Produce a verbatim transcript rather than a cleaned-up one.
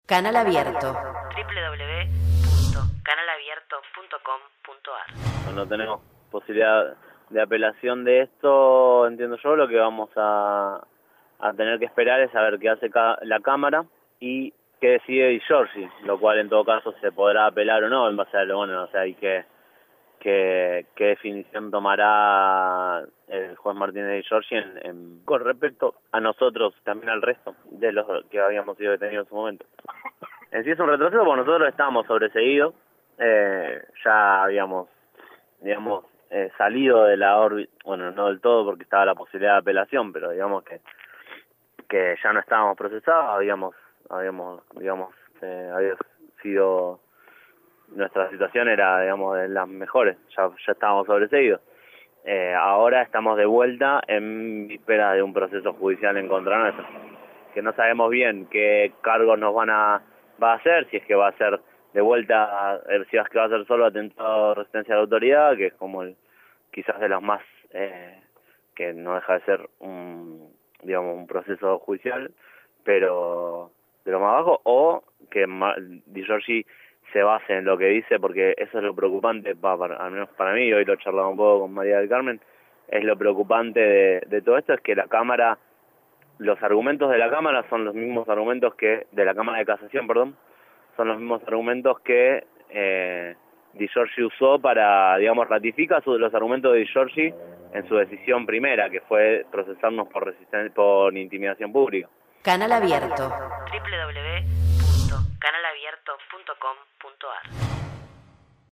Canal Abierto. doble u doble u doble u punto canal abierto punto com punto a r. No tenemos posibilidad de apelación de esto, entiendo yo. Lo que vamos a, a tener que esperar es a ver qué hace la Cámara y qué decide Di Giorgi, lo cual en todo caso se podrá apelar o no en base a lo bueno, o sea, hay que qué definición tomará el juez Martínez Di Giorgi en, en, con respecto a nosotros, también al resto de los que habíamos sido detenidos en su momento. En sí es un retroceso porque nosotros estábamos sobreseídos, eh, ya habíamos, digamos, eh, salido de la órbita, bueno, no del todo porque estaba la posibilidad de apelación, pero digamos que que ya no estábamos procesados, habíamos, habíamos, digamos, eh, había sido, nuestra situación era, digamos, de las mejores, ya, ya estábamos sobreseídos. Eh, ahora estamos de vuelta en víspera de un proceso judicial en contra nuestro, que no sabemos bien qué cargos nos van a, va a hacer, si es que va a ser de vuelta, si es que va a ser solo atentado a resistencia a la autoridad, que es como el, quizás de los más, eh, que no deja de ser un, digamos, un proceso judicial, pero de lo más bajo, o que Di Giorgi se base en lo que dice, porque eso es lo preocupante, para, para, al menos para mí, hoy lo charlamos un poco con María del Carmen, es lo preocupante de, de todo esto, es que la Cámara, los argumentos de la Cámara son los mismos argumentos que, de la Cámara de Casación, perdón, son los mismos argumentos que eh, Di Giorgi usó para, digamos, ratifica su, los argumentos de Di Giorgi en su decisión primera, que fue procesarnos por resistencia, por intimidación pública. Canal Abierto. doble u doble u doble u punto canal abierto punto com punto a r.